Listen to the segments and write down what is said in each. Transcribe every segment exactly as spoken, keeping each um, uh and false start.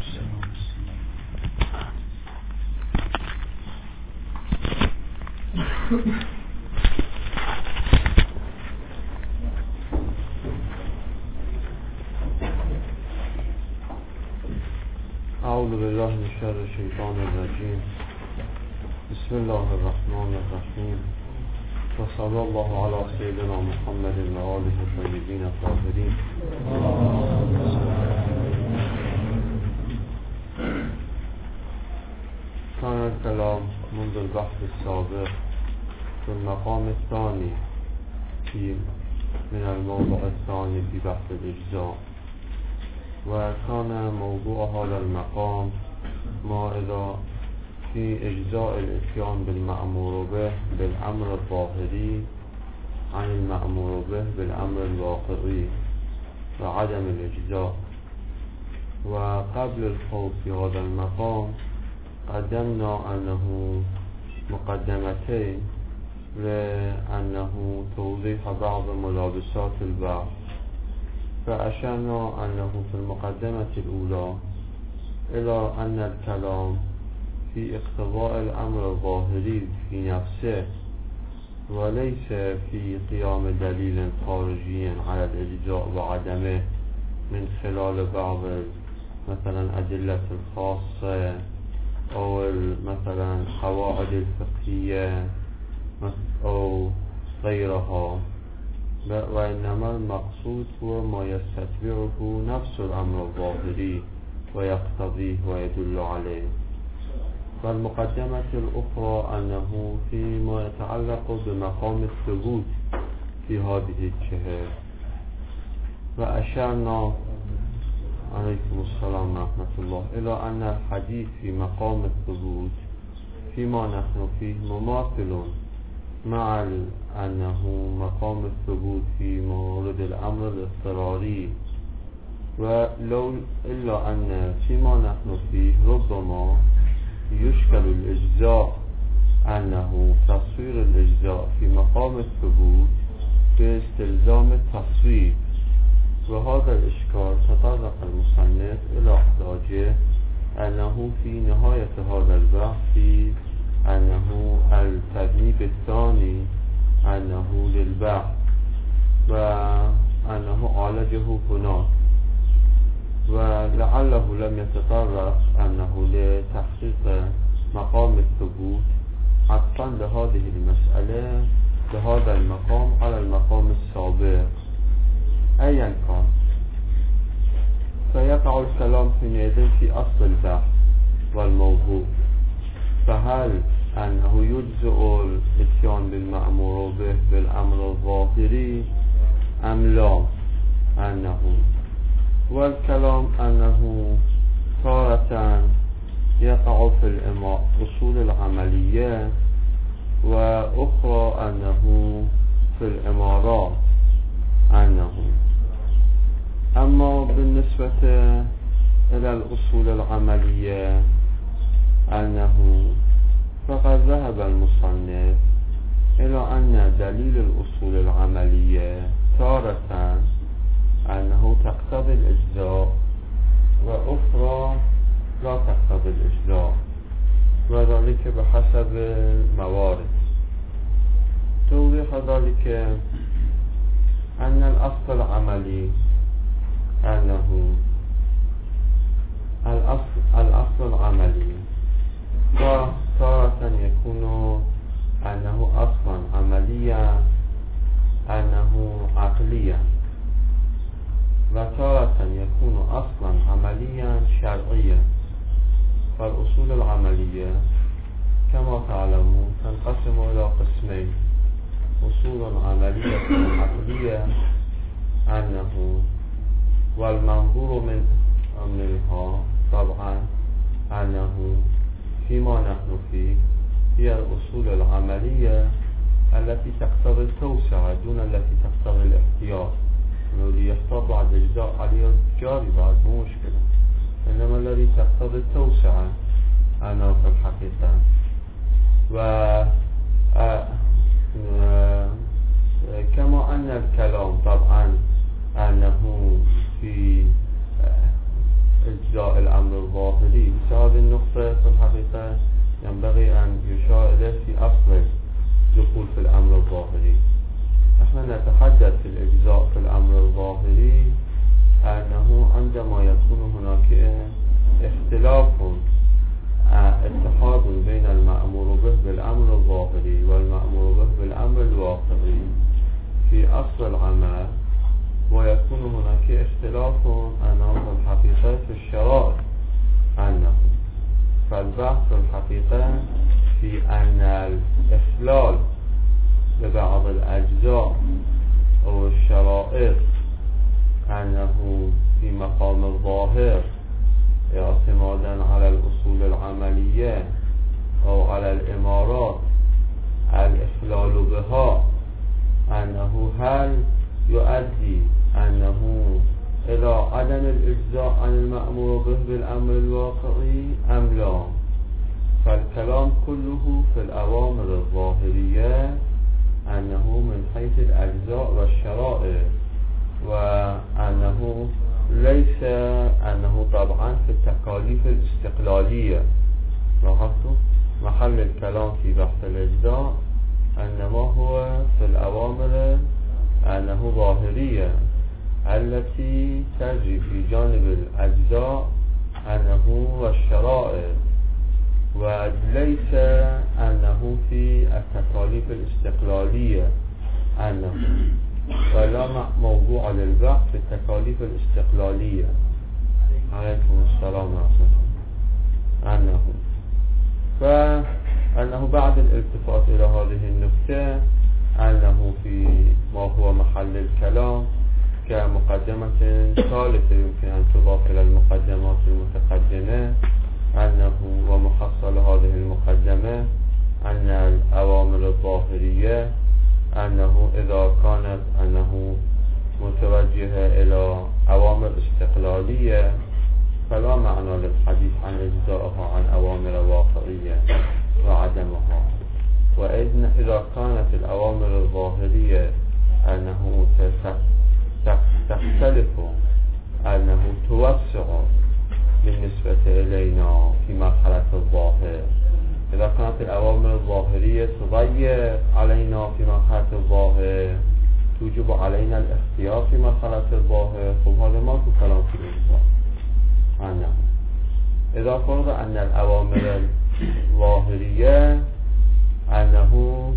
اعوذ بالله من شر الشیطان الرجیم. بسم الله الرحمن الرحیم و صلی الله علی سیدنا محمد و آله الطیبین الطاهرین. كان الكلام منذ البحث السابق في المقام الثاني في من الموضوع الثاني في بحث الإجزاء، وكان موضوع هذا المقام ما إذا في إجزاء الإتيان بالمأمور به بالأمر الظاهري عن المأمور به بالأمر الواقعي وعدم الإجزاء. وقبل الخوض في هذا المقام قدمنا أنه مقدمتين لأنه توضيح بعض ملابسات البحث، فأشرنا أنه في المقدمة الأولى إلى أن الكلام في اقتضاء الأمر الظاهري في نفسه وليس في قيام دليل خارجي على الإجزاء وعدمه من خلال بعض مثلا أدلة الخاصة أو مثلا قواعد الفقهية أو غيرها، وإنما المقصود هو ما يستتبعه نفس الأمر الظاهري ويقتضيه ويدل عليه. والمقدمة الأخرى أنه فيما يتعلق بمقام الثبوت في هذه الجهة، وأشرنا عليكم السلام ورحمة الله إلى أن الحديث في مقام الثبوت فيما نحن فيه مماثل مع أنه مقام الثبوت في مورد الأمر الاضطراري، ولو إلا أن فيما نحن فيه ربما يشكل الإجزاء أنه تصوير الإجزاء في مقام الثبوت باستلزام التصوير، وهذا الإشكال تطرق المصنف إلى احتاجه أنه في نهاية هذا البحث في أنه التذنيب الثاني أنه للبحث وأنه عالجه هناك، ولعله لم يتطرق أنه لتحقيق مقام الثبوت عطفا لهذه المسألة بهذا المقام على المقام السابق أيا كان. فيقع الكلام حينئذ في أصل البحث والموضوع، فهل أنه يجزئ الإتيان بالمأمور به بالأمر الظاهري أم لا؟ أنه والكلام أنه تارة يقع في الأصول العملية وأخرى أنه في الإمارات. أنه أما بالنسبة إلى الأصول العملية أنه فقد ذهب المصنف إلى أن دليل الأصول العملية تارة أنه تقتضي الإجزاء وأخرى لا تقتضي الإجزاء، وذلك بحسب الموارد. توضيح ذلك أن الأصل العملي أنه الأصل, الأصل العملي تارة يكون أنه أصلا عمليا أنه عقليا، وتارة يكون أصلا عمليا شرعيا. فالأصول العملية كما تعلمون تنقسم إلى قسمين: أصول عملية عقلية أنه والمنظور من منها طبعا أنه فيما نحن فيه هي الأصول العملية التي تقتضي التوسعة دون التي تقتضي الاحتياط. الذي يحتاط بعد إجزاء عليه جاري بعد مو مشكلة، إنما الذي تقتضي التوسعة أنا في الحقيقة. و كما أن الكلام طبعا أنه في إجزاء الأمر الظاهري. هذه النقطة في الحقيقة ينبغي أن يشار إليه في أصل دخول في الأمر الظاهري. احنا نتحدث في الإجزاء في الأمر الظاهري أنه عندما يكون هناك اختلاف اتحاد بين المأمور به بالأمر الظاهري والمأمور به بالأمر الواقعي في أصل العمل، ويكون هناك اختلاف أنه في الحقيقة في الشرائع أنه فالبحث في الحقيقة في أن الإخلال ببعض الأجزاء أو الشرائع أنه في مقام الظاهر اعتمادا على الأصول العملية أو على الإمارات الإخلال بها أنه هل يؤدي أنه إلى عدم الإجزاء عن المأمور به بالأمر الواقعي أم لا. فالكلام كله في الأوامر الظاهرية أنه من حيث الأجزاء والشرائع، وأنه ليس أنه طبعا في التكاليف الاستقلالية. لاحظتوا محل الكلام في بحث الأجزاء أنما هو في الأوامر أنه ظاهرية التي تجري في جانب الأجزاء أنه والشرائع، وليس أنه في التكاليف الاستقلالية أنه، ولا موضوع للبحث في التكاليف الاستقلالية. عليكم السلام ورحمة الله. أنه فأنه بعد الالتفات إلى هذه النكتة أنه في ما هو محل الكلام كمقدمة ثالثة يمكن أن تضاف إلى المقدمات المتقدمة، أنه ومحصل هذه المقدمة أن الأوامر الظاهرية أنه إذا كانت أنه متوجهة إلى أوامر استقلالية فلا معنى للحديث عن إجزائها عن أوامر واقعية وعدمها. وإذا كانت الأوامر الظاهرية أنه تختلف أنه توسع بالنسبة إلينا في مرحلة الظاهر، إذا كانت الأوامر الظاهرية تضيق علينا في مرحلة الظاهر توجب علينا الاختيار في مرحلة الظاهر، فهذا ما في كلام في الإجزاء عنه. إذا فرض أن الأوامر الظاهرية أنه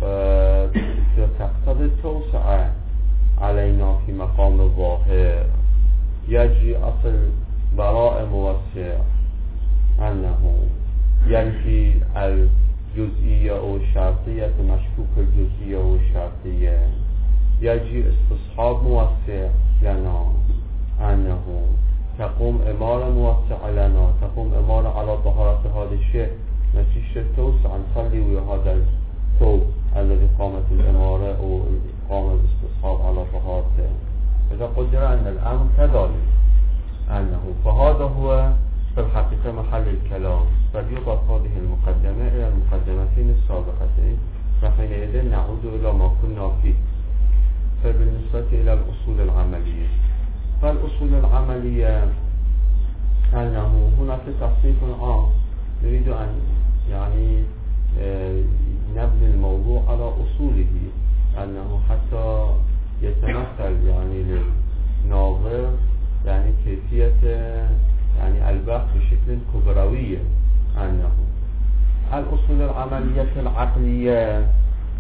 تقتضي التوسع علينا في مقام الظاهر، يجري أصل براء موسع أنه ينفي الجزئية أو الشرطية مشكوك الجزئية أو الشرطية، يجري استصحاب موسع لنا أنه تقوم إمارة موسع لنا، تقوم إمارة على طهارة هذا الشيء نتيجة توسع نصلي ويا هذا الثوب الذي قامت الإمارة أو قام الاستصحاب على طهارته. إذا قدر أن الأمر كذلك أنه فهذا هو في الحقيقة محل الكلام، فليضاف هذه المقدمة إلى المقدمتين السابقتين، فحينئذ نعود إلى ما كنا فيه. فبالنسبة إلى الأصول العملية، فالأصول العملية أنه هناك تصنيف عام نريد أن يعني نبني الموضوع على أصوله، أنه حتى يتمثل يعني للناظر يعني كيفية يعني البحث بشكل كبروي. أنه الأصول العملية العقلية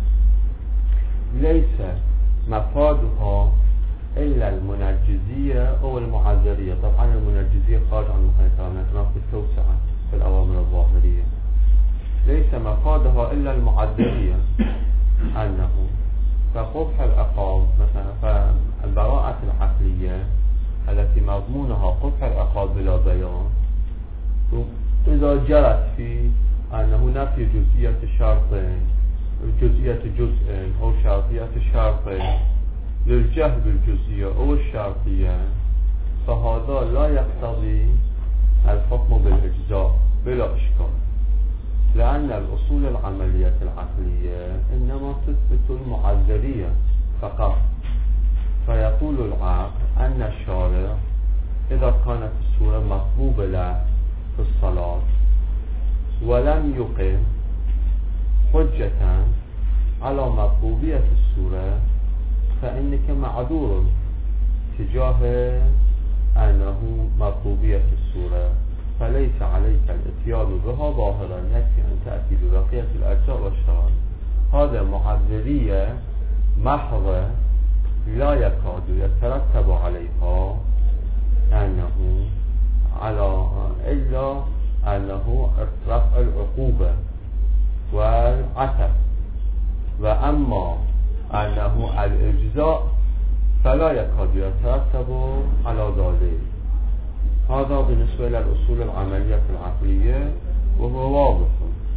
ليس مفادها إلا المنجزية أو المعذرية. طبعا المنجزية خارج عن محيطنا كما في التوسعة في الأوامر الظاهرية، ليس مفادها إلا المعذرية أنه فقبح العقاب مثلا، فالبراءة العقلية التي مضمونها قبح العقاب بلا بيان إذا جرت في أنه نفي جزئية شرطين جزئية جزء أو شرطية شرطين للجهل بالجزئية أو الشرطية، فهذا لا يقتضي الحكم بالإجزاء بلا إشكال، لأن الأصول العملية العقلية إنما تثبت المعذرية فقط. فيقول العقل أن الشارع إذا كانت الصورة مطلوبة له في الصلاة ولم يقم حجة على مطلوبية السورة فإنك معذور تجاه أنه مطلوبية السورة، فليس عليك الاتيان بها ظاهرا، يكفي أن تأتي ببقية الأجزاء والشرائط. هذا معذرية محضة لا يكاد يترتب عليها أنه على إلا أنه رفع العقوبة والعتب، وأما أنه الإجزاء فلا يكاد يترتب على ذلك. هذا بالنسبة للأصول العملية العقلية وهو واضح.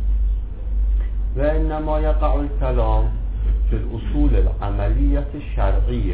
وإنما يقع الكلام في الأصول العملية الشرعية.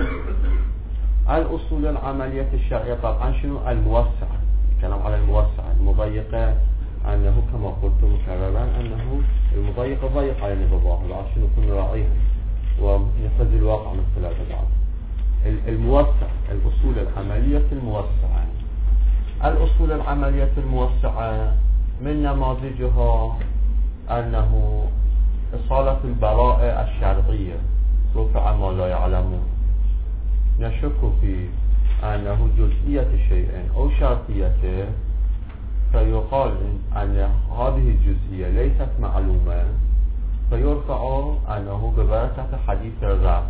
الأصول العملية الشرعية طبعا شنو؟ الموسعة، الكلام على الموسعة. المضيقة أنه كما قلت مكررا أنه المضيقة ضيق على الظاهر عشان نكون راعيها ونفذ الواقع من خلال بعض. الموسع، الأصول العملية الموسعة. الأصول العملية الموسعة من نماذجها أنه إصالة البراءة الشرعية، رفع ما لا يعلمون. نشك في أنه جزئية شيء أو شرطيته، فيقال أن هذه الجزئية ليست معلومة، فيرفع أنه ببركة حديث الرفع،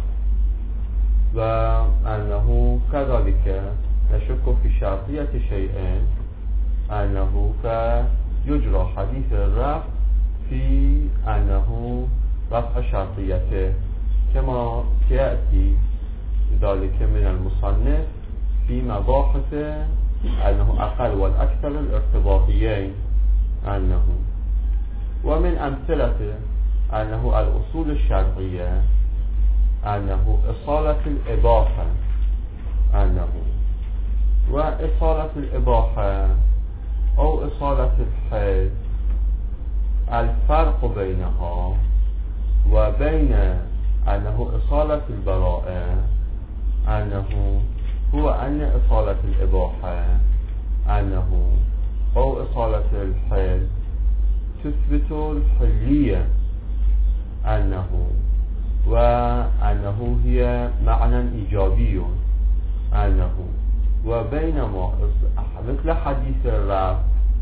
وأنه كذلك نشك في شرطية شيء أنه فيجرى حديث الرفع في أنه رفع شرطيته، كما يأتي ذلك من المصنف في مباحث أنه أقل والأكثر الارتباطيين أنه. ومن أمثلة أنه الأصول الشرعية أنه إصالة الإباحة، أنه وإصالة الإباحة أو إصالة الحد، الفرق بينها وبين أنه إصالة البراءة أنه هو أن إصالة الإباحة أنه أو إصالة الحل تثبت الحلية أنه وأنه هي معنى إيجابي أنه، وبينما مثل حديث الرفع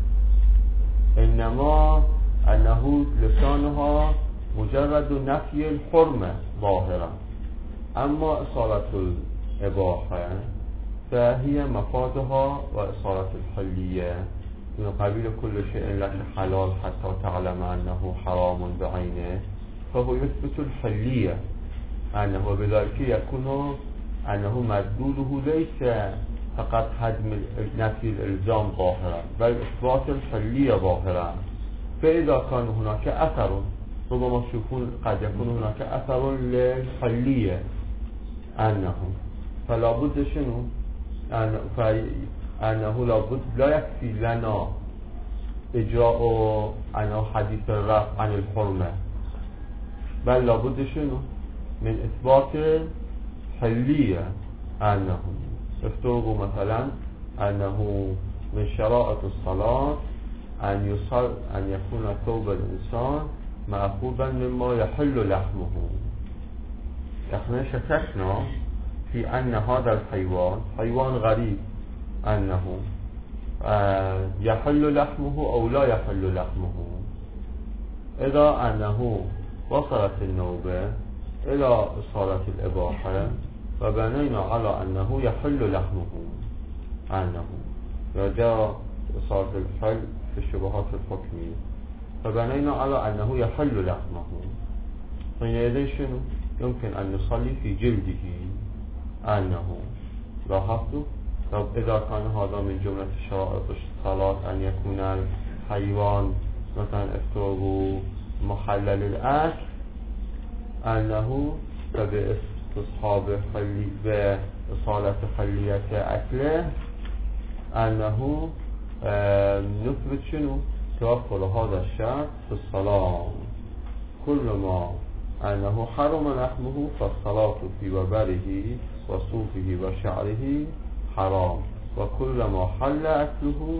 إنما أنه لسانها مجرد نفي الحرمة ظاهرا، أما إصالة الإباحة فهي مفادها وإصالة الحلية من قبيل كل شيء لك حلال حتى تعلم أنه حرام بعينه، فهو يثبت الحلية أنه بذلك يكون أنه مدلوله ليس فقط هدم نفي الإلزام ظاهرا بل إثبات الحلية ظاهرا. فإذا كان هناك أثر، ربما تشوفون قد يكون هناك أثر للحلية أنه فلا بد شنو أن أنه لا بد لا يكفي لنا إجراء أنه حديث الرفع عن الحرمة، بل لا بد شنو من إثبات حلية أنه افترضوا مثلا أنه من شرائط الصلاة أن يصل أن يكون ثوب الإنسان مأخوذا مما يحل لحمه. نحن شككنا في أن هذا الحيوان حيوان غريب أنه يحل لحمه أو لا يحل لحمه. إذا أنه وصلت النوبة إلى إصالة الإباحة فبنينا على أنه يحل لحمه أنه، وجاء إصالة الحل في الشبهات الحكمية فبنينا على أنه يحل لحمه. حينئذ شنو يمكن أن نصلي في جلده أنه لاحظتوا. طب إذا كان هذا من جملة شرائط الصلاة أن يكون الحيوان مثلا افترضوا محلل الأكل أنه فباستصحاب حلي بإصالة حلية أكله أنه نثبت شنو توفر هذا الشرط في الصلاة. كل ما أنه حرم لحمه فالصلاة في وبره وصوفه وشعره حرام، وكل ما حل أكله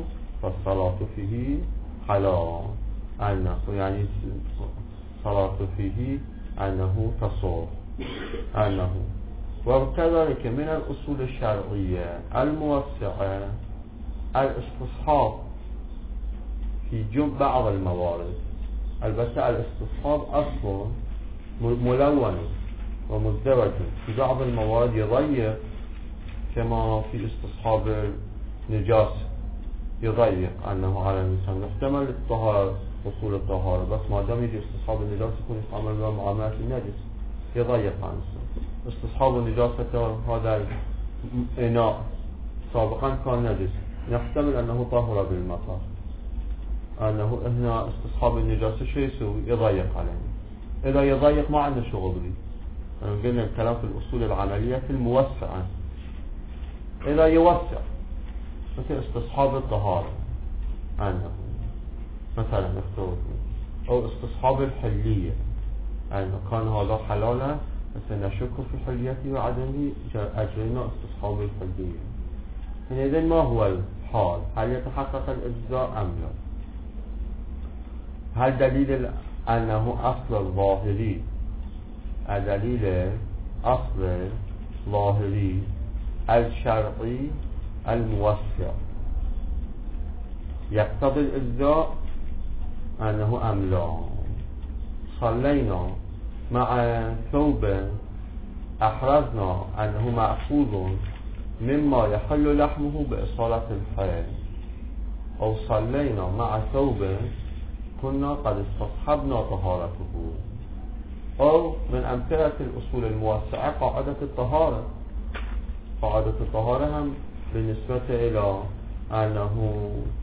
فالصلاة فيه حلال أنه يعني صلاة فيه أنه تصور أنه. وكذلك من الأصول الشرعية الموسعة الاستصحاب في جمع بعض الموارد. البته الاستصحاب أصل ملون ومزدوج في بعض الموارد يضيق، كما في استصحاب النجاسة يضيق أنه على الإنسان يحتمل الطهارة وصول الطهارة، بس ما دام يجي استصحاب النجاسة يكون يتعامل مع معاملة النجس يضيق عن الإنسان. استصحاب النجاسة هذا الإناء سابقا كان نجس، يحتمل أنه طهر بالمطر، أنه هنا استصحاب النجاسة شيء يسوي يضيق عليه. إذا يضيق ما عنده شغل به، يعني قلنا الكلام في الأصول العملية في الموسعة. إذا يوسع مثل استصحاب الطهارة أنه مثلا نفترض، أو استصحاب الحلية أنه كان هذا حلالا بس نشك في حليته وعدمه أجرينا استصحاب الحلية. إذن ما هو الحال؟ هل يتحقق الإجزاء أم لا؟ هل دليل أنه أصل الظاهري الدليل أصل ظاهري الشرعي الموسع يقتضي الإجزاء أنه أم لا؟ صلينا مع ثوب أحرزنا أنه مأخوذ مما يحل لحمه بإصالة الحيل، أو صلينا مع ثوب كنا قد استصحبنا طهارته، أو من أمثلة الأصول الموسعة قاعدة الطهارة. قاعدة الطهارة هم بالنسبة إلى أنه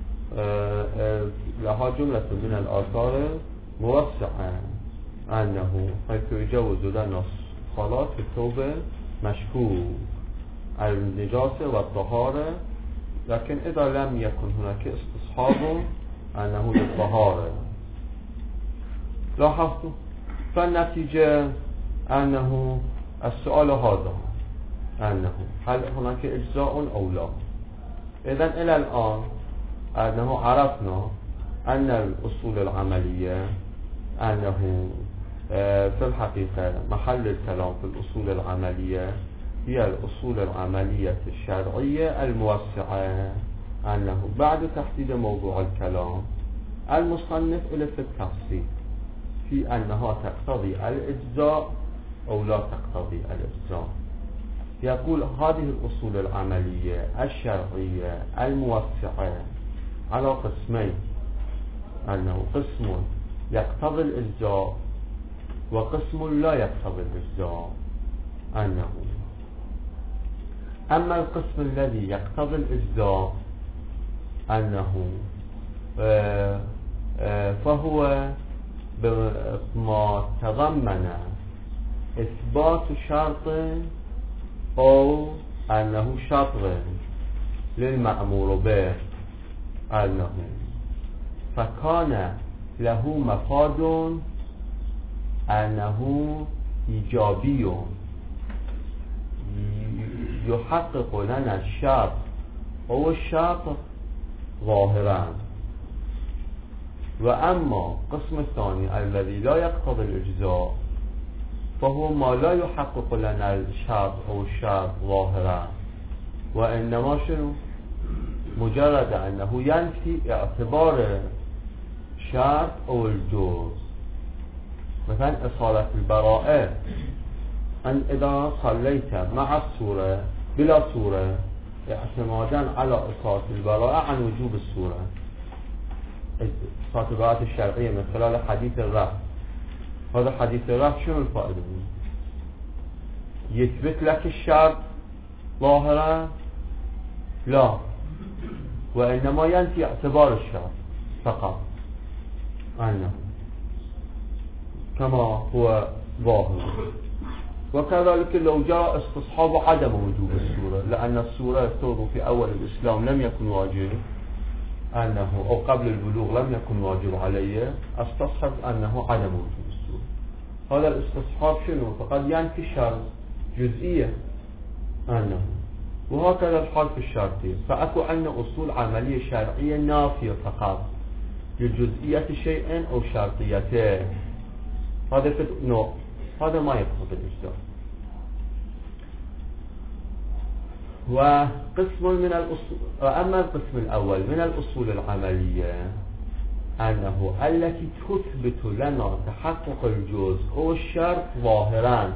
لها جملة من الآثار موسعة، أنه حيث يجوز لنا الصلاة في الثوب مشكوك النجاسة والطهارة، لكن إذا لم يكن هناك استصحاب أنه للطهارة. لاحظتوا؟ فالنتيجة أنه السؤال هذا أنه هل هناك إجزاء أو لا؟ إذن إلى الآن أنه عرفنا أن الأصول العملية أنه في الحقيقة محل الكلام في الأصول العملية هي الأصول العملية الشرعية الموسعة. أنه بعد تحديد موضوع الكلام المصنف إلى في التفصيل في أنها تقتضي الإجزاء أو لا تقتضي الإجزاء. يقول هذه الأصول العملية الشرعية الموسعة على قسمين، أنه قسم يقتضي الإجزاء وقسم لا يقتضي الإجزاء. أنه أما القسم الذي يقتضي الإجزاء أنه آآ آآ فهو بما تضمن إثبات شرط أو أنه شطر للمأمور به، أنه فكان له مفاد أنه إيجابي يحقق لنا الشرط أو الشرط ظاهرا. وأما قسم الثاني الذي لا يقتضي الإجزاء فهو ما لا يحقق لنا الشرط أو الشرط ظاهرا، وإنما شنو؟ مجرد أنه ينفي اعتبار شرط أو الجوز. مثلا إصالة البراءة، أن إذا صليت مع السورة بلا سورة اعتمادا على إصالة البراءة عن وجوب السورة، إصالة البراءة الشرعية من خلال حديث الرفع. هذا حديث الرفع شنو الفائدة؟ يثبت لك الشرط ظاهرا؟ لا، وإنما ينفي اعتبار الشرط فقط، أنه كما هو ظاهر. وكذلك لو جاء استصحاب عدم وجوب السورة، لأن السورة يفترض في أول الإسلام لم يكن واجب، أنه أو قبل البلوغ لم يكن واجب عليه، استصحب أنه عدم وجوب السورة. هذا الاستصحاب شنو؟ فقد ينفي الشرط جزئية، أنه وهكذا الحال في الشرطية. فأكو عندنا أصول عملية شرعية نافية فقط لجزئية شيء أو شرطيته، هذا في نوع، هذا ما يقصد الإجزاء. وقسم من الأصول، وأما القسم الأول من الأصول العملية أنه التي تثبت لنا تحقق الجزء أو الشرط ظاهرا.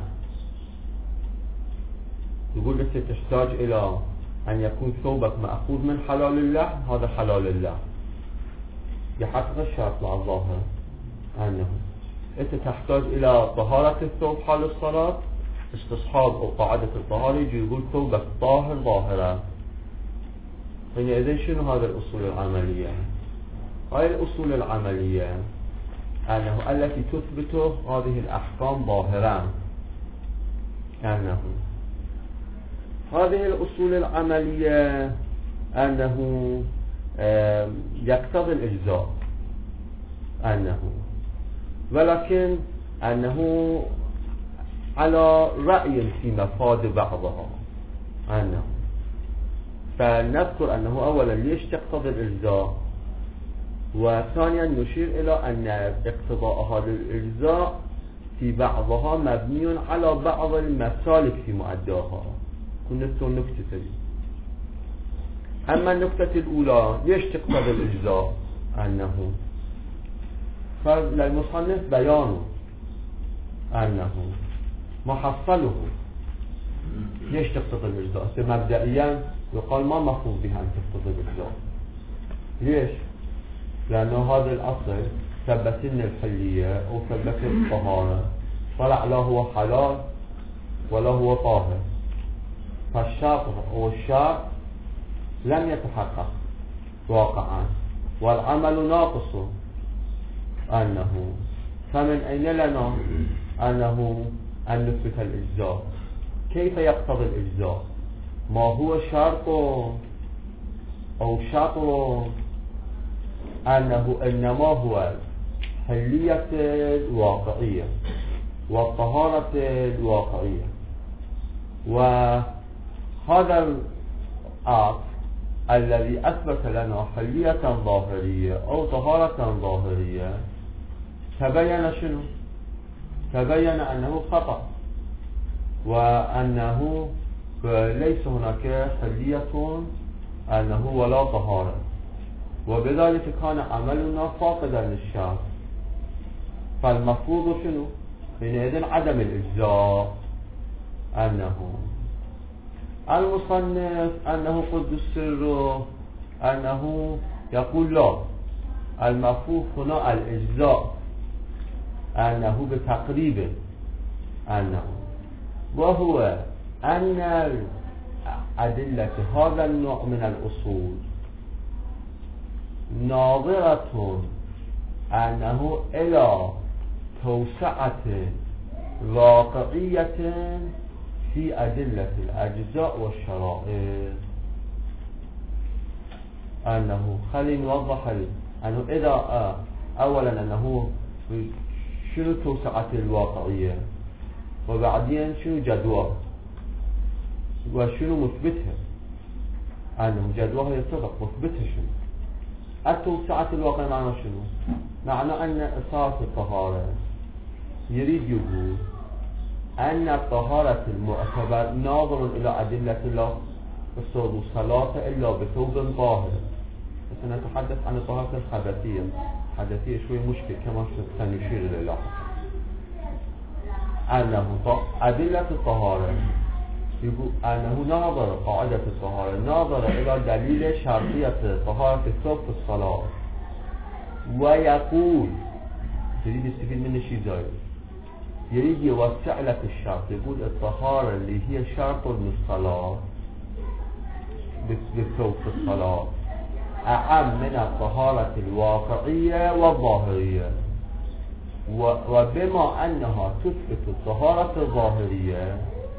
يقول أنت تحتاج إلى أن يكون ثوبك مأخوذ من حلال الله، هذا حلال الله يحقق الشرط مع الظاهر. أنه أنت تحتاج إلى طهارة الثوب حال الصلاة، استصحاب أو قاعدة الطهارة، يجي يقول ثوبك طاهر ظاهرا. حينئذ شنو هذا الأصول العملية؟ هاي الأصول العملية أنه التي تثبت هذه الأحكام ظاهرا. أنه هذه الأصول العملية أنه يقتضي الإجزاء، أنه ولكن أنه على رأي في مفاد بعضها. أنه فنذكر أنه أولا ليش تقتضي الإجزاء، وثانيا نشير إلى أن اقتضاءها للإجزاء في بعضها مبني على بعض المسالك في مؤداها. كنا النكتة دي. أما النكتة الأولى ليش تقتضي الإجزاء، أنه فللمصنف بيان أنه محصله ليش تقتضي الإجزاء. مبدئيا يقال ما مفروض بها أن تقتضي الإجزاء. ليش؟ لأنه هذا الأصل ثبت لنا الحلية أو ثبت الطهارة، طلع لا هو حلال ولا هو طاهر، فالشرط أو الشرط لم يتحقق واقعا والعمل ناقص. أنه فمن أين لنا أنه أن نثبت الإجزاء؟ كيف يقتضي الإجزاء؟ ما هو شرط أو شطر؟ أنه إنما هو حلية الواقعية والطهارة الواقعية. وهذا الأصل الذي أثبت لنا حلية ظاهرية أو طهارة ظاهرية تبين شنو؟ تبين أنه خطأ، وأنه ليس هناك حلية أنه ولا طهارة، وبذلك كان عملنا فاقدا للشرط. فالمفروض شنو؟ حينئذ عدم الإجزاء. أنه المصنف أنه قد السر أنه يقول لا، المفروض هنا الإجزاء، أنه بتقريب، أنه وهو أن أدلة هذا النوع من الأصول ناظرة أنه إلى توسعة واقعية في أدلة الأجزاء والشرائط. أنه خلي نوضح لي أنه إذا آه أولا أنه شنو توسعة الواقعية، وبعدين شنو جدوى وشنو مثبتها. أنه جدواها يتفق، مثبتها شنو. التوسعة الواقع معنى شنو؟ معنى أن أساس الطهارة يريد يقول أن الطهارة المعتبر ناظر إلى أدلة الله الصلاة والصلاة إلا بثوب طاهر. بس نتحدث عن الطهارة الحدثية. حدثية شوي مشكلة كما سنشير إليه. أنه أدلة الطهارة يقول أنه ناظر قاعدة الطهارة ناظر إلى دليل شرطية طهارة الثوب في الصلاة، ويقول يريد يستفيد منه شيء زايد، يريد يوسع لك الشرط، يقول الطهارة اللي هي شرط للصلاة بالثوب في الصلاة أعم من الطهارة الواقعية والظاهرية. وبما أنها تثبت الطهارة الظاهرية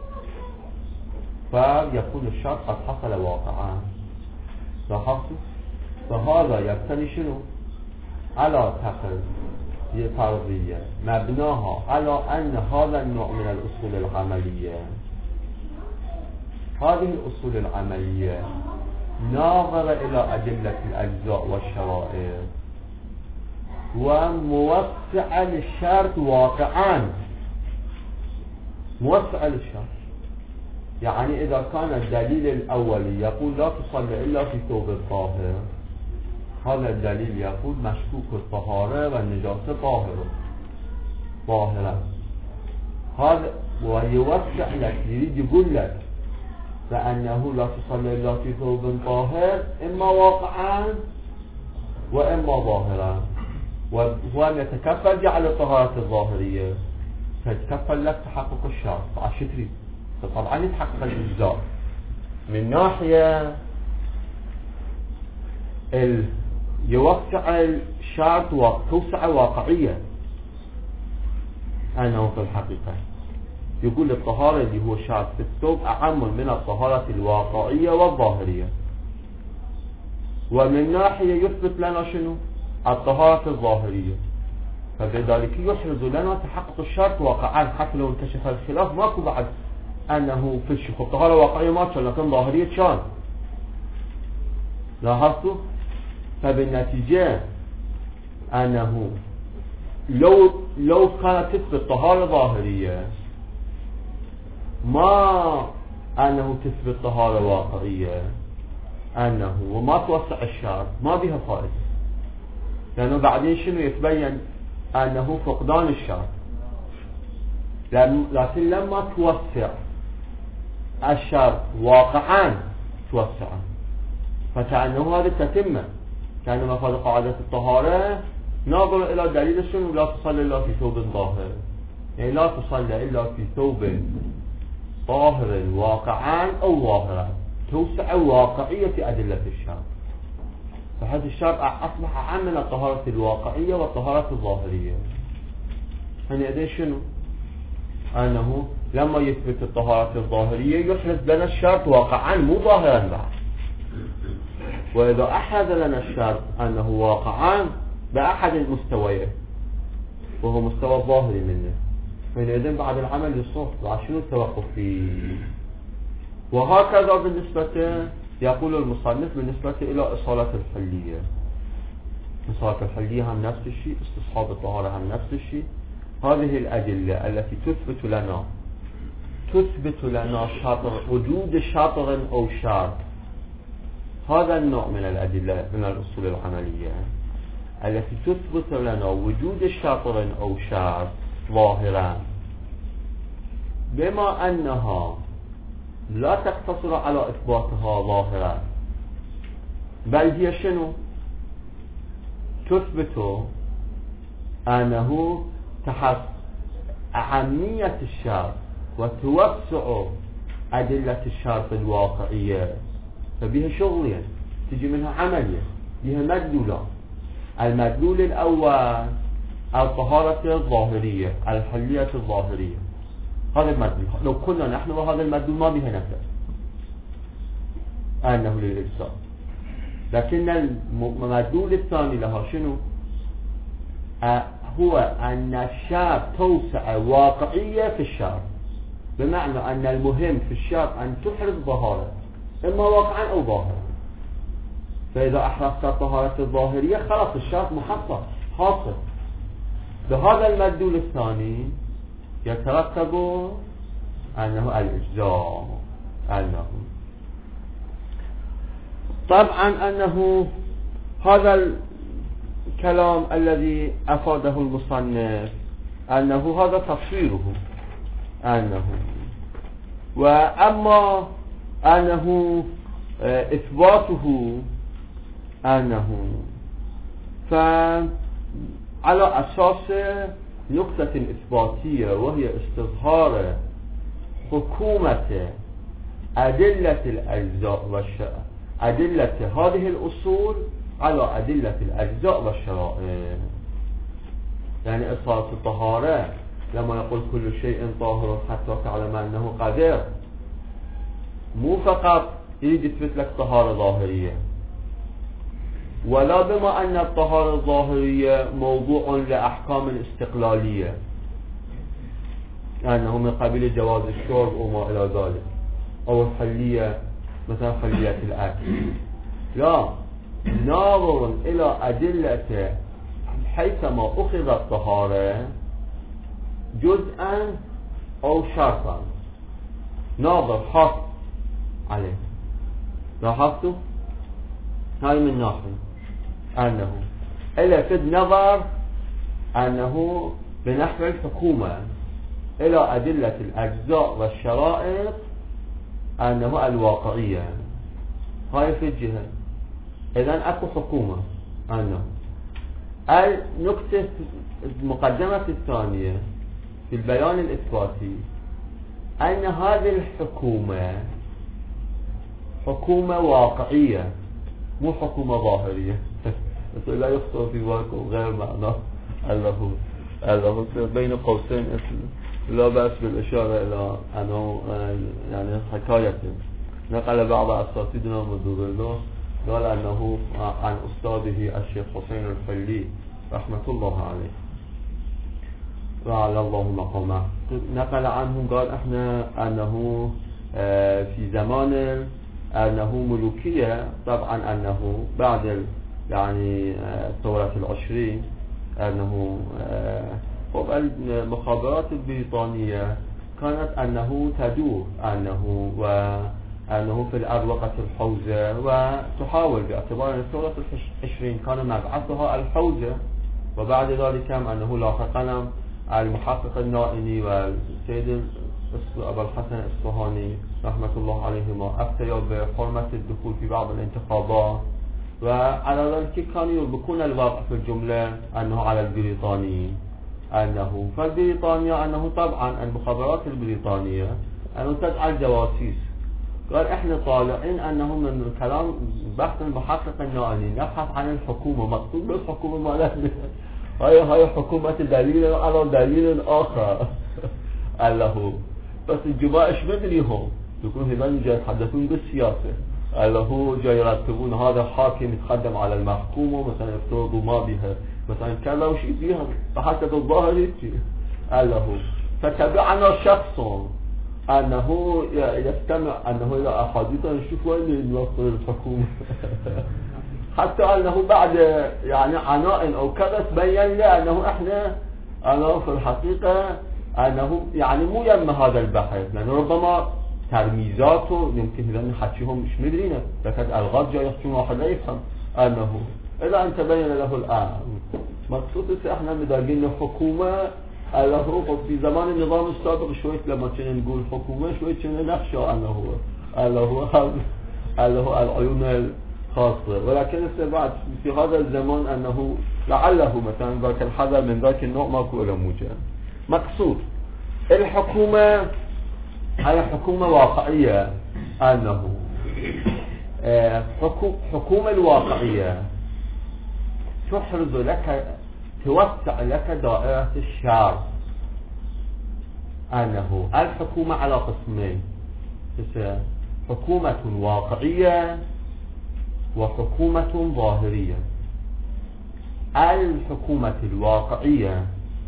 فيكون الشرط قد حصل واقعا. لاحظتوا؟ فهذا يبتني شنو؟ على تقرير فرضية مبناها على أن هذا النوع من الأصول العملية هذه الأصول العملية ناظرة إلى أدلة الأجزاء والشرائط وموسعة للشرط واقعا، موسعة للشرط. يعني إذا كان الدليل الأولي يقول لا تصلي إلا في ثوب الطاهر، هذا الدليل يقول مشكوك الطهارة والنجاسة طاهرة طاهرة، هذا ويوسع لك، يريد يقول لك فأنه لا تصلي إلا في ثوب طاهر إما واقعا وإما ظاهرا، وهو يتكفل جعل الطهارة الظاهرية، فيتكفل لك تحقق الشرط. عشان تريد طبعا يتحقق الإجزاء من ناحية ال... يوسع الشرط وتوسع واقعية، أنه في الحقيقة يقول الطهارة اللي هو الشرط في الثوب أعم من الطهارة الواقعية والظاهرية، ومن ناحية يثبت لنا شنو؟ الطهارة الظاهرية، فبذلك يحرز لنا تحقق الشرط واقعا، حتى لو انكشف الخلاف ماكو بعد أنه في الشيخ الطهارة واقعية ما كان لكن ظاهرية كان. لاحظتوا؟ فبالنتيجة أنه لو لو كانت تثبت طهارة ظاهرية ما أنه تثبت طهارة واقعية، أنه وما توسع الشرط ما بها فائدة، لأنه بعدين شنو يتبين؟ أنه فقدان الشرط. لكن لما توسع الشرط واقعا توسع، فكأنه هذا تتمة، كأن مفاد قاعدة الطهارة ناظر إلى دليل شنو؟ لا تصلي إلا في ثوب طاهر، يعني لا تصلي إلا في ثوب طاهر واقعا أو ظاهرا، توسع واقعية أدلة الشرع. فهذا الشرع أصبح أعم من الطهارة الواقعية والطهارة الظاهرية. يعني إذن شنو؟ أنه لما يثبت الطهارة الظاهرية يحرز لنا الشرط واقعا مو ظاهرا بعد، وإذا أحرز لنا الشرط أنه واقعا بأحد المستويات وهو مستوى الظاهري منه، فإذن بعد العمل يصح وعشان التوقف فيه. وهكذا بالنسبة يقول المصنف بالنسبة إلى إصالة الحلية. إصالة الحلية هم نفس الشيء، استصحاب الطهارة هم نفس الشيء. هذه الأدلة التي تثبت لنا تثبت لنا شطر وجود شطر أو شرط، هذا النوع من الأدلة من الأصول العملية التي تثبت لنا وجود شطر أو شرط ظاهرا، بما أنها لا تقتصر على إثباتها ظاهرا، بل هي شنو؟ تثبت أنه تحت أهمية الشرط وتوسع أدلة الشرط الواقعية، فبها شغلين تجي منها عملية، بها مدلولان. المدلول الأول الطهارة الظاهرية الحلية الظاهرية، هذا المدلول لو كنا نحن وهذا المدلول ما بها نفع أنه للإجزاء، لكن المدلول الثاني لها شنو؟ أه هو أن الشرط توسع واقعية في الشرط، بمعنى أن المهم في الشرط أن تحرز ظهارة إما واقعا أو ظاهرا، فإذا أحرزت الطهارة الظاهرية خلاص الشرط محقق حاصل. بهذا المدلول الثاني يترتب أنه الإجزاء، أنه طبعا أنه هذا الكلام الذي أفاده المصنف أنه هذا تصويره، أنه وأما أنه إثباته أنه فعلى أساس نقطة إثباتية، وهي استظهار حكومة أدلة الأجزاء والشرائع، أدلة هذه الأصول على أدلة الأجزاء والشرائع. يعني إصالة الطهارة لما يقول كل شيء طاهر حتى تعلم أنه قدر، مو فقط يريد يثبت لك طهارة ظاهرية، ولا بما أن الطهارة الظاهرية موضوع لأحكام استقلالية، أنه من قبيل جواز الشرب وما إلى ذلك، أو الحلية مثلا حلية الأكل، لا، ناظر إلى أدلة حيثما أخذ الطهارة جزءا أو شرطا، ناظر حق عليه. لاحظتوا؟ هاي من ناحية أنه إلى في النظر أنه بنحو الحكومة إلى أدلة الأجزاء والشرائط أنه الواقعية، هاي في الجهة. إذن أكو حكومة أنه النقطة المقدمة الثانية في البيان الإثباتي أن هذه الحكومة حكومة واقعية مو حكومة ظاهرية. بس لا يخطر في بالكم غير معنى الله الله بين قوسين لا بأس بالإشارة إلى أنه يعني حكاية نقل بعض أساتذتنا مدور الله قال أنه عن أستاذه الشيخ حسين الحلي رحمة الله عليه وعلى الله مقامه، نقل عنه قال احنا أنه في زمان أنه ملوكية، طبعا أنه بعد يعني ثورة العشرين أنه المخابرات البريطانية كانت أنه تدور أنه وأنه في الأروقة الحوزة وتحاول باعتبار أن ثورة العشرين كان مبعثها الحوزة، وبعد ذلك أنه لاحقا المحقق النائني والسيد أبو الحسن الإصفهاني رحمة الله عليهما أفتيا بحرمة الدخول في بعض الانتخابات، وعلى ذلك كانوا يربكون الواقع في الجملة أنه على البريطانيين، أنه فالبريطانيا أنه طبعا المخابرات البريطانية أنه تدعى الجواسيس. قال احنا طالعين أنه من كلام بحث المحقق النائني نبحث عن الحكومة، مقصود بالحكومة مالتنا هاي هاي حكومة دليل على دليل آخر الله. بس الجماعة ايش مدريهم يكون هذول جاي يتحدثون بالسياسة، الله جاي يرتبون هذا حاكم يتقدم على المحكومة مثلا يفترضوا ما بها مثلا كذا وشي بيها فحسب الظاهر هيك الله. فتبعنا شخص أنه يستمع أنه إلى أحاديث نشوف وين نوصل الحكومة حتى أنه بعد يعني عناء أو كذا تبين لي أنه إحنا أنا في الحقيقة أنه يعني مو يم هذا البحث، لأنه ربما ترميزاته يمكن إذا نحكيهم مش مدرينا لكن ألغاز جاي يحكي واحد لا يفهم أنه إذا أن تبين له الآن مقصود إحنا مداقين حكومة الله. في زمان النظام السابق شوية لما كنا نقول حكومة شوية كنا نخشى أنه الله الله العيون خاصة، ولكن بعد في هذا الزمان أنه لعله مثلا ذاك الحذر من ذاك النوع ماكو إلى موجة. مقصود الحكومة هي حكومة واقعية، أنه حكومة الواقعية تحرز لك توسع لك دائرة الشر، أنه الحكومة على قسمين، حكومة واقعية وحكومة ظاهرية. الحكومة الواقعية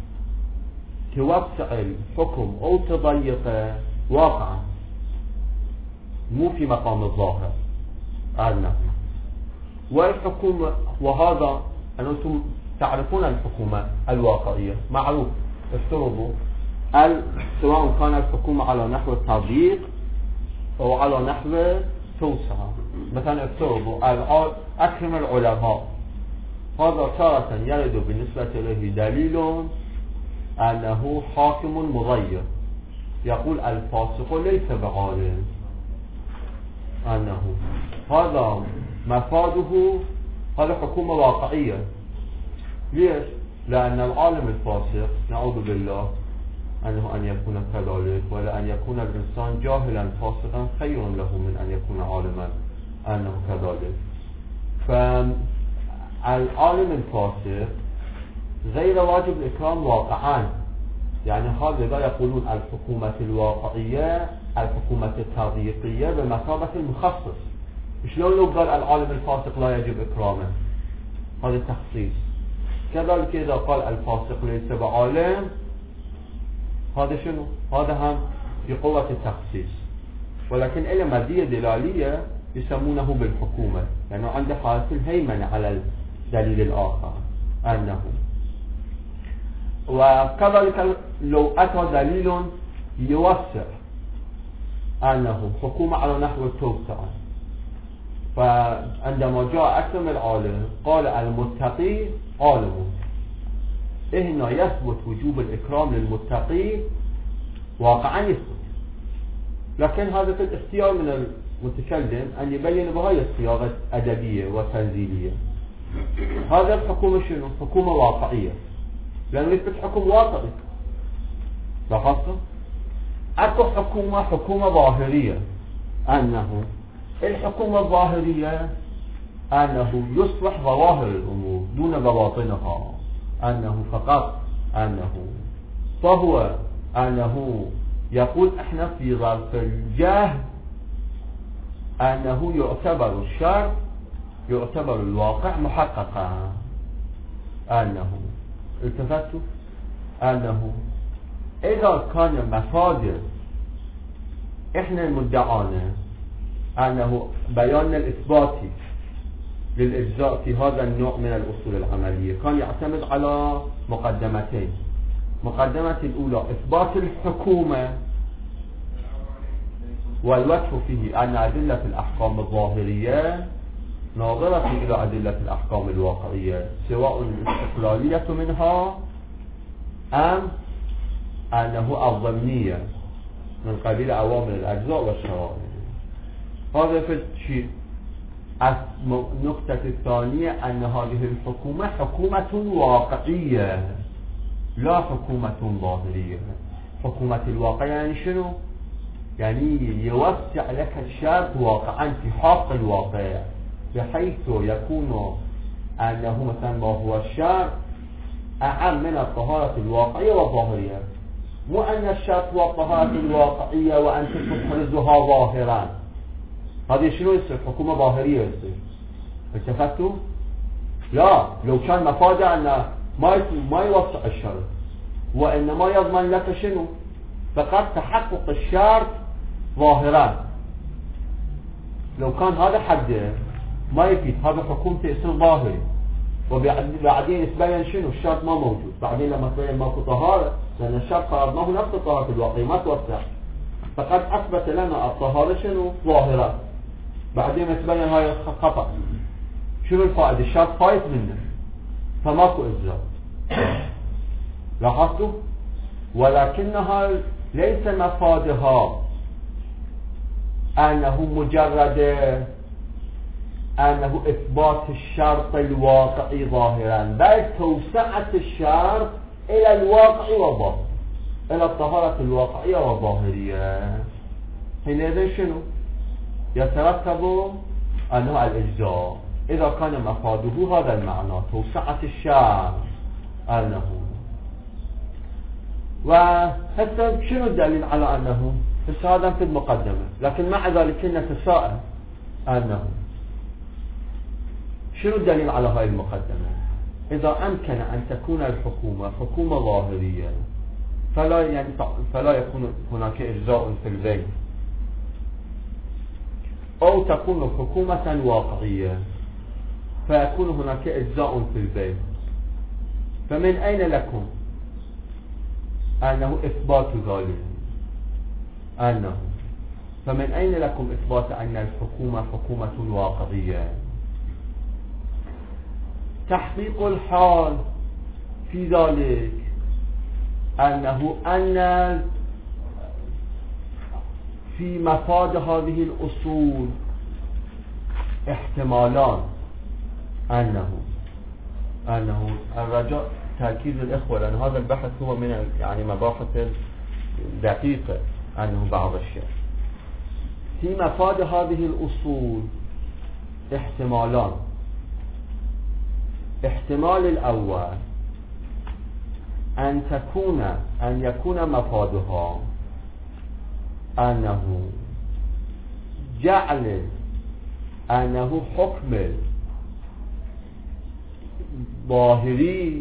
توسع الحكم أو تضيق واقعا مو في مقام الظاهر أنه. والحكومة وهذا أنتم تعرفون الحكومة الواقعية معروف، افترضوا سواء كان الحكومة على نحو التضييق أو على نحو توسعة. مثلا افترضوا أكرم العلماء، هذا تارة يرد بالنسبة إليه دليل أنه حاكم مغير، يقول الفاسق ليس بعالم، أنه هذا مفاده هذا حكومة واقعية. ليش؟ لأن العالم الفاسق نعوذ بالله أنه أن يكون كذلك، ولا أن يكون الإنسان جاهلا فاسقا خير له من أن يكون عالما أنه كذلك. فالعالم الفاسق غير واجب الإكرام واقعا، يعني هذا يقولون الحكومة الواقعية الحكومة التضييقية بمثابة المخصص. شلون لو قال العالم الفاسق لا يجب إكرامه، هذا تخصيص. كذلك إذا قال الفاسق ليس بعالم، هذا شنو؟ هذا هم في قوة التخصيص. ولكن إلى مزية دلالية يسمونه بالحكومة، لأنه يعني عنده حالة الهيمنة على الدليل الآخر أنه. وكذلك لو أتى دليل يوسع أنه حكومة على نحو التوسعة، فعندما جاء أكرم العالم قال المتقي عالم، هنا يثبت وجوب الإكرام للمتقي واقعا يثبت، لكن هذا في الاختيار من المتكلم أن يبين بهاي الصياغة أدبية وتنزيلية. هذا الحكومة شنو؟ حكومة واقعية، لأنه يثبت حكم واقعي. لاحظتوا؟ أكو حكومة حكومة ظاهرية، أنه الحكومة الظاهرية أنه يصلح ظواهر الأمور دون بواطنها، أنه فقط أنه فهو أنه يقول احنا في ظرف الجهد أنه يعتبر الشرط يعتبر الواقع محققا، أنه التفتوا أنه إذا كان مصادر إحنا المدعانا أنه بيان الإثباتي للإجزاء في هذا النوع من الأصول العملية كان يعتمد على مقدمتين. مقدمة الأولى إثبات الحكومة والوجه فيه أن أدلة الأحكام الظاهرية ناظرة إلى أدلة الأحكام الواقعية، سواء الاستقلالية منها أم أنه الضمنية من قبيل أوامر الأجزاء والشرائع. هذا في الشيء. النقطة الثانية أن هذه الحكومة حكومة واقعية لا حكومة ظاهرية. حكومة الواقع يعني شنو؟ يعني يوسع لك الشرط واقعا في حق الواقع، بحيث يكون أنه مثلا ما هو الشرط أعم من الطهارة الواقعية والظاهرية، مو أن الشرط هو الطهارة الواقعية وأنت تحرزها ظاهرا. هذه شنو يصير؟ حكومة ظاهرية يصير. التفتوا؟ لا، لو كان مفاده أن ما ما يوسع الشرط وإنما يضمن لك شنو؟ فقط تحقق الشرط ظاهرا. لو كان هذا حده ما يفيد، هذا حكومته يصير ظاهري، وبعدين يتبين شنو؟ الشرط ما موجود. بعدين لما تبين ماكو طهارة، لأن الشرط فرضناه نفس الطهارة الواقعية ما توسع، فقد أثبت لنا الطهارة شنو؟ ظاهرة. بعدين يتبين هاي خطأ. شنو الفائدة؟ الشرط فايت منه، فماكو إجزاء. لاحظتوا؟ ولكنها ليس مفادها أنه مجرد أنه إثبات الشرط الواقعي ظاهرا، بل توسعة الشرط إلى الواقع والظاهر، إلى الطهارة الواقعية والظاهرية. حينئذ شنو؟ يترتب أنه الإجزاء إذا كان مفاده هذا المعنى، توسعة الشرط أنه. وهسه شنو الدليل على أنه؟ هسه هذا في المقدمة، لكن مع ذلك نتساءل أنه شنو الدليل على هاي المقدمة؟ إذا أمكن أن تكون الحكومة حكومة ظاهرية فلا يعني فلا يكون هناك إجزاء في البيت، أو تكون حكومة واقعية فيكون هناك إجزاء في البيت، فمن أين لكم أنه إثبات ذلك؟ أنه فمن أين لكم إثبات أن الحكومة حكومة واقعية؟ تحقيق الحال في ذلك أنه أن في مفاد هذه الأصول احتمالان، أنه أنه الرجاء تأكيد الإخوة، لأن هذا البحث هو من يعني مباحث دقيقة، أنه بعض الشيء في مفاد هذه الأصول احتمالان. احتمال الأول أن تكون أن يكون مفادها أنه جعل أنه حكم ظاهري،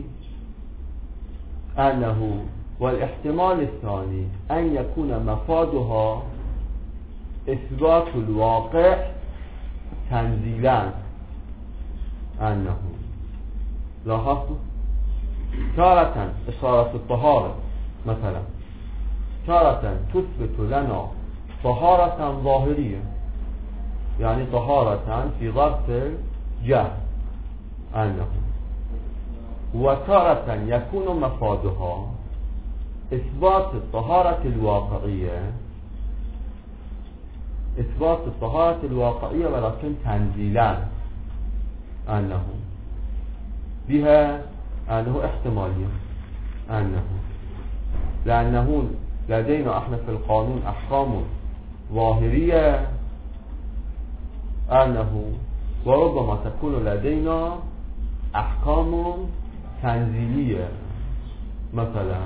أنه والاحتمال الثاني أن يكون مفادها إثبات الواقع تنزيلا أنه لاحظتوا تارة إصارة الطهارة مثلا تارة تثبت لنا طهارة ظاهرية يعني طهارة في ظرف الجهل أنه وتارة يكون مفادها إثبات الطهارة الواقعية إثبات الطهارة الواقعية ولكن تنزيلا أنه بها أنه احتمالية أنه لأنه لدينا احنا في القانون أحكام ظاهرية أنه وربما تكون لدينا أحكام تنزيلية مثلا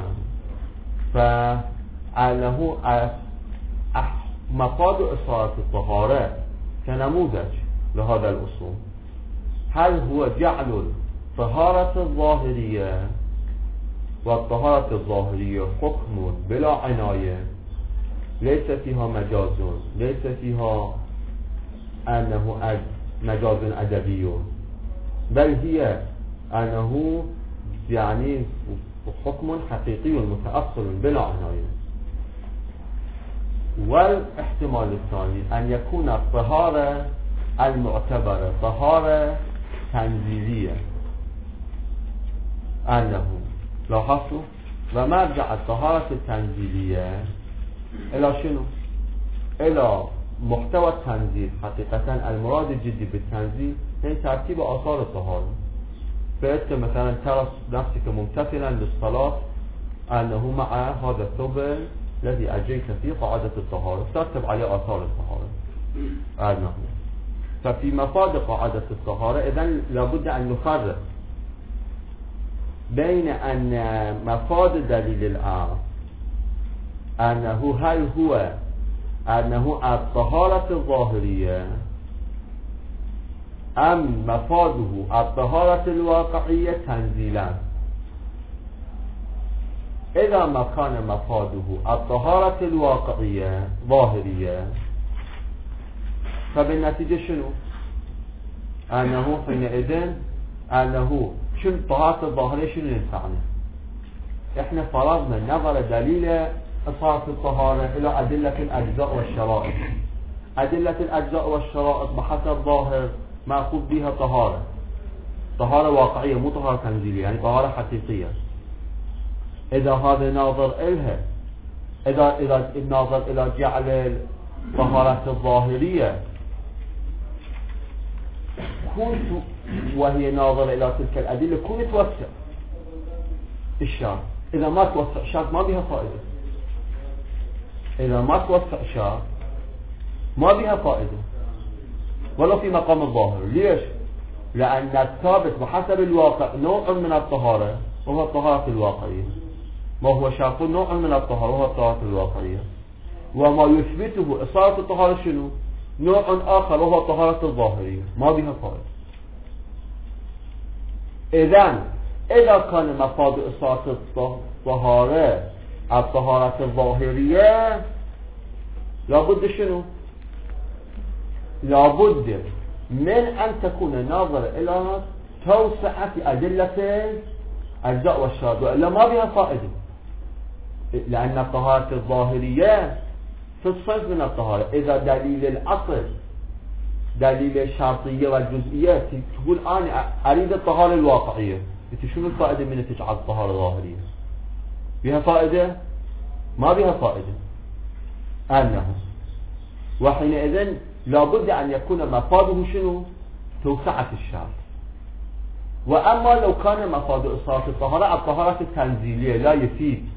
فأنه مفاد إصارة الطهارة كنموذج لهذا الأصول هل هو جعل الطهارة الظاهرية والطهارة الظاهرية حكم بلا عناية ليس فيها مجاز ليس فيها أنه مجاز أدبي بل هي أنه يعني حكم حقيقي متأصل بلا عناية. والاحتمال الثاني أن يكون الطهارة المعتبرة طهارة تنزيلية أنه لاحظتوا ومرجع الطهارة التنزيلية إلى شنو؟ إلى محتوى التنزيل. حقيقة المراد الجدي بالتنزيل هي ترتيب آثار الطهارة. فأنت مثلا ترى نفسك ممتثلا للصلاة أنه مع هذا الثوب الذي أجيت فيه قاعدة الطهارة ترتب عليه آثار الطهارة أنه ففي مفاد قاعدة الطهارة إذن لابد أن نفرق بين أن مفاد دليل الأمر أنه هل هو أنه الطهارة الظاهرية أم مفاده الطهارة الواقعية تنزيلا. إذا ما كان مفاده الطهارة الواقعية ظاهرية فبالنتيجة شنو؟ أنه حينئذ أنه شنو الطهارة الظاهرية شنو ينفعنا؟ إحنا فرضنا نظر دليل إصارة الطهارة إلى أدلة الأجزاء والشرائط. أدلة الأجزاء والشرائط بحسب ظاهر مأخوذ بها طهارة طهارة واقعية مو طهارة تنزيلية يعني طهارة حقيقية. إذا هذا ناظر إلها إذا إذا الناظر إلى جعل الطهارة الظاهرية كنت وهي ناظرة إلى تلك الأدلة كن توسع الشرط. إذا ما توسع الشرط ما بها فائدة. إذا ما توسع الشرط ما بها فائدة ولا في مقام الظاهر. ليش؟ لأن الثابت بحسب الواقع نوع من الطهارة وهو الطهارة الواقعية. ما هو شرط نوع من الطهارة وهو الطهارة الواقعية. وما يثبته إصارة الطهارة شنو؟ نوع آخر وهو الطهارة الظاهرية ما بها فائدة. إذن إذا كان مفاد إصارة الطهارة الطهارة الظاهرية لابد شنو؟ لابد من أن تكون ناظر إلى توسعة أدلة الأجزاء والشرائط وإلا ما بها فائدة. لأن الطهارة الظاهرية في الصنف من الطهارة. إذا دليل الأصل دليل الشرطية والجزئية تقول أنا أريد الطهارة الواقعية انت شنو الفائدة من تجعل الطهارة ظاهرية؟ بها فائدة؟ ما بها فائدة. أنه وحينئذ لابد أن يكون مفاده شنو؟ توسعة الشرط. وأما لو كان مفاد إصارة الطهارة الطهارة التنزيلية لا يفيد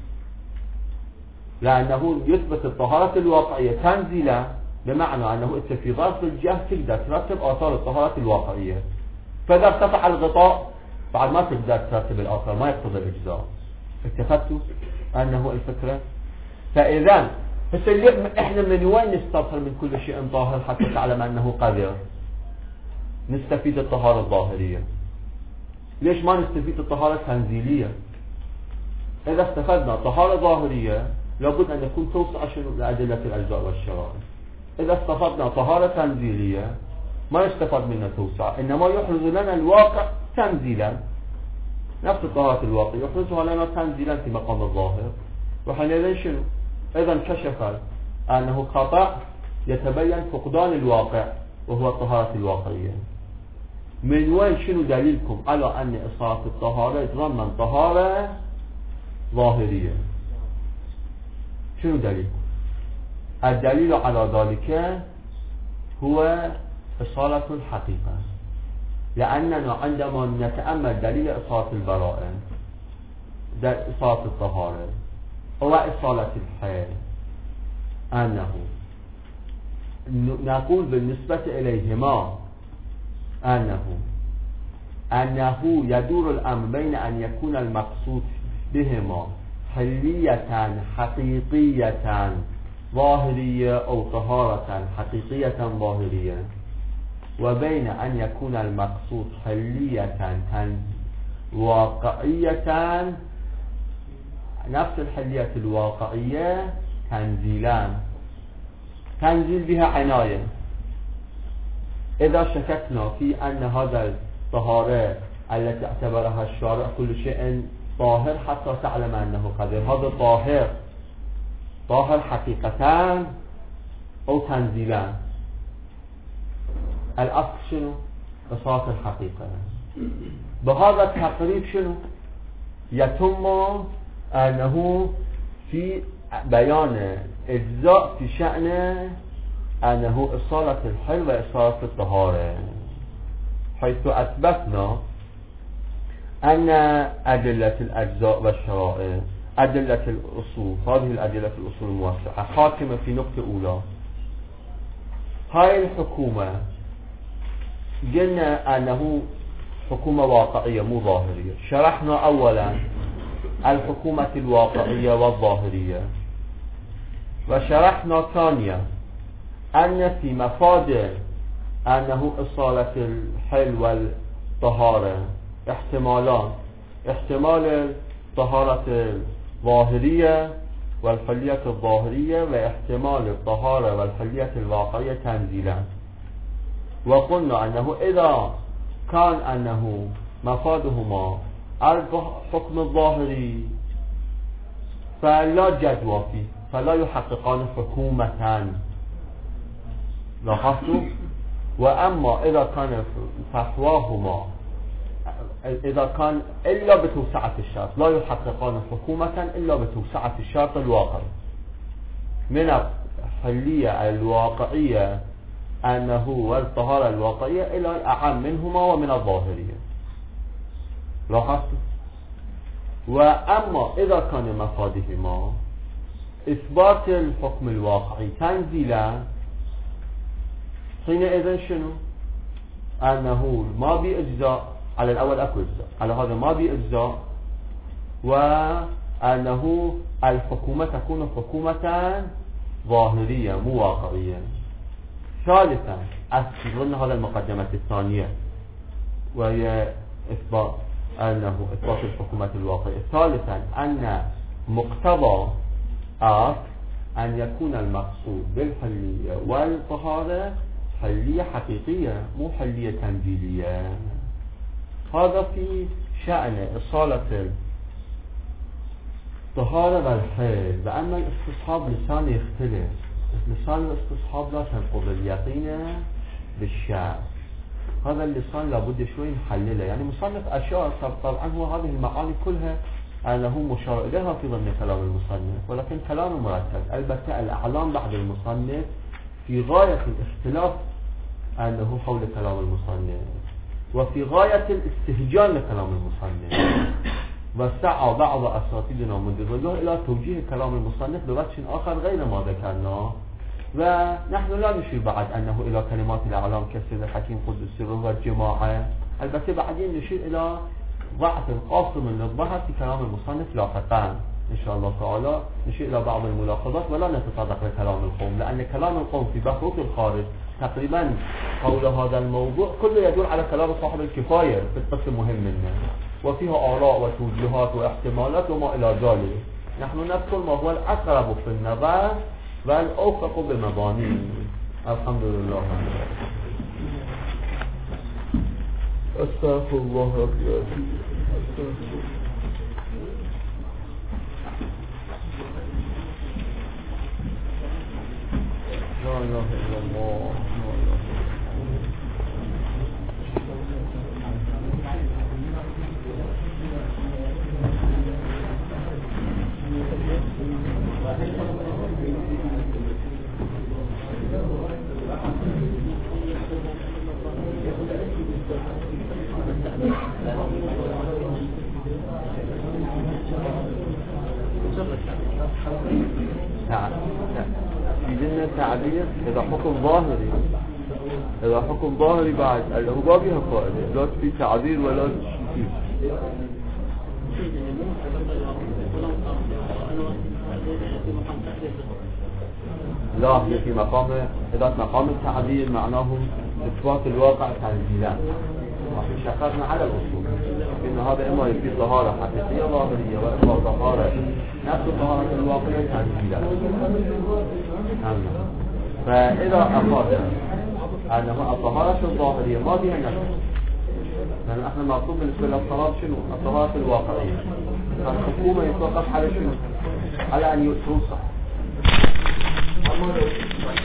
لأنه يثبت الطهارة الواقعية تنزيلا بمعنى أنه أنت في ظرف الجهل تقدر ترتب آثار الطهارة الواقعية. فإذا ارتفع الغطاء بعد ما تقدر ترتب الآثار ما يقتضي الإجزاء. اتفقتوا أنه الفكرة؟ فإذا احنا من وين نستظهر من كل شيء ظاهر حتى تعلم أنه قدر؟ نستفيد الطهارة الظاهرية. ليش ما نستفيد الطهارة التنزيلية؟ إذا استفدنا طهارة ظاهرية لابد أن يكون توسع شنو لأدلة الأجزاء والشرائط. إذا استفدنا طهارة تنزيلية ما يستفاد منها توسع، إنما يحرز لنا الواقع تنزيلا، نفس الطهارة الواقع يحرزها لنا تنزيلا في مقام الظاهر. وحينئذ شنو؟ إذا انكشف أنه خطأ يتبين فقدان الواقع وهو الطهارة الواقعية. من وين شنو دليلكم على أن إصابة الطهارة يتضمن طهارة ظاهرية؟ شنو دليلكم؟ الدليل على ذلك هو إصالة الحقيقة، لأننا عندما نتأمل دليل إصالة البراءة، إصالة الطهارة هو إصالة الحال، أنه نقول بالنسبة إليهما أنه أنه يدور الأمر بين أن يكون المقصود بهما حلية حقيقية ظاهرية أو طهارة حقيقية ظاهرية، وبين أن يكون المقصود حلية واقعية نفس الحلية الواقعية تنزيلان، تنزيل بها عناية. إذا شككنا في أن هذا الطهارة التي اعتبرها الشارع كل شيء طاهر حتى تعلم أنه قدر، هذا طاهر طاهر حقيقتان أو تنزيلان، الأصل شنو؟ إصالة الحقيقة. بهذا التقريب شنو؟ يتم أنه في بيان إجزاء في شأن أنه إصالة الحل وإصالة الطهارة، حيث أثبتنا أن أدلة الأجزاء والشرائع أدلة الأصول، هذه الأدلة الأصول الموسعة حاكمة في نقطة أولى. هاي الحكومة قلنا أنه حكومة واقعية مو ظاهرية. شرحنا أولا الحكومة الواقعية والظاهرية، وشرحنا ثانيا أن في مفاد أنه إصالة الحل والطهارة احتمالان، احتمال الطهارة الظاهرية والحلية الظاهرية واحتمال الطهارة والحلية الواقعية تنزيلا. وقلنا أنه إذا كان أنه مفادهما الحكم الظاهري فلا جدوى فيه، فلا يحققان حكومة، لاحظتوا؟ وأما إذا كان فحواهما إذا كان إلا بتوسعة الشرط لا يحققان حكومة إلا بتوسعة الشرط الواقعي. من الحلية الواقعية أنه والطهارة الواقعية إلى الأعم منهما ومن الظاهرية، لاحظتوا؟ وأما إذا كان مفادهما إثبات الحكم الواقعي تنزيلا، حينئذ شنو؟ أنه ما بإجزاء، على الأول أكو إجزاء، على هذا ما بإجزاء، وأنه الحكومة تكون حكومة ظاهرية مو واقعية. ثالثا ضمن هذا المقدمة الثانية وهي إثبات أنه إثبات الحكومة الواقعية. ثالثا أن مقتضى آت أن يكون المقصود بالحلية والطهارة حلية حقيقية مو حلية تنزيلية. هذا في شأن إصالة الطهارة والحل. وأما الاستصحاب لسان يختلف، لسان الاستصحاب لا تنقض اليقين بالشعر، هذا اللسان لابد شوي نحلله. يعني مصنف أشار طبعا هو هذه المعاني كلها أنه مشار إليها في ضمن كلام المصنف، ولكن كلام مرتب. البتة الأعلام بعد المصنف في غاية الاختلاف أنه حول كلام المصنف، وفي غاية الاستهجان لكلام المصنف، وسعى بعض أساتذتنا منذ ظله إلى توجيه كلام المصنف بوجه آخر غير ما ذكرناه. ونحن لا نشير بعد أنه إلى كلمات الأعلام كالسيد الحكيم قدس سره والجماعة، البته بعدين نشير إلى ضعف القاصر من الظهر في كلام المصنف لاحقا إن شاء الله تعالى. نشير إلى بعض الملاحظات ولا نتطرق لكلام القوم، لأن كلام القوم في بحروف الخارج تقريبا حول هذا الموضوع كله يدور على كلام صاحب الكفاية في القسم مهم منه، وفيها آراء وتوجيهات واحتمالات وما إلى ذلك. نحن نذكر ما هو الأقرب في النظر والأوفق بمبانيه، الحمد لله. استغفر الله ربي العظيم. لا اله الا الله. في ضمن التعبير إذا حكم ظاهري إذا حكم ظاهري بعد اللي هو بابها قائد لا في تعبير ولا شيء. لا هي في مقام إذا مقام التعبير معناه إثبات الواقع تنزيلا، وفي شخصنا على الأصول إن هذا إما يفيد طهارة حقيقية ظاهرية وإما طهارة نفس الطهارة الواقعية تنزيلا. فإذا أخذ أنه الطهارة الظاهرية ما بها نفس، لأن احنا مطلوب بالنسبة للصلاة شنو؟ الطهارة الواقعية. فالحكومة يتوقف على شنو؟ على أن توصح